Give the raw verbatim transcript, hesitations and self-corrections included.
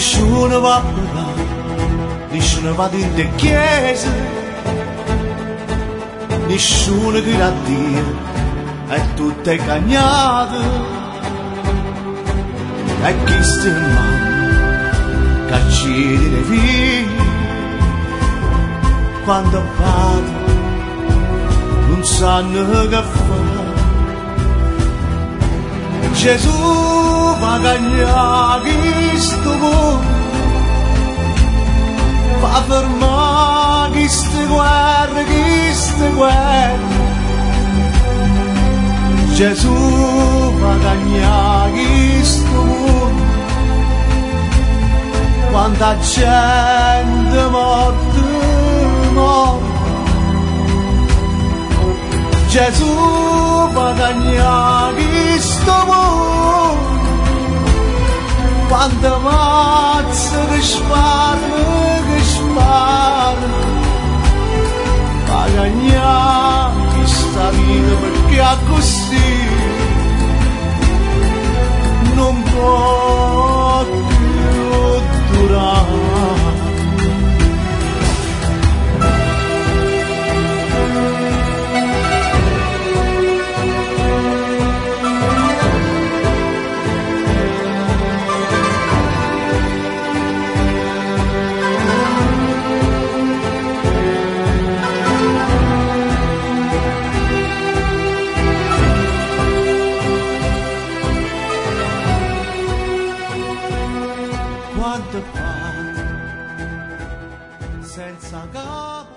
Nessuno va a parlare, nessuno va in te chiesa, nessuno che la dire, è tutto cagnato. E chi sta in mano, che ci dire figli, quando vado, non sanno che fare. Gesù va a cagnare questo mondo, fa fermare queste guerre, queste guerre. Gesù va a cagnare questo mondo, quanta gente morta, morta. Gesù va a cagnare questo mondo, quanta mazza che sparano, che sparano. Va a cagnare questa vita perché è così, non può più durare. Quanto fa senza capo.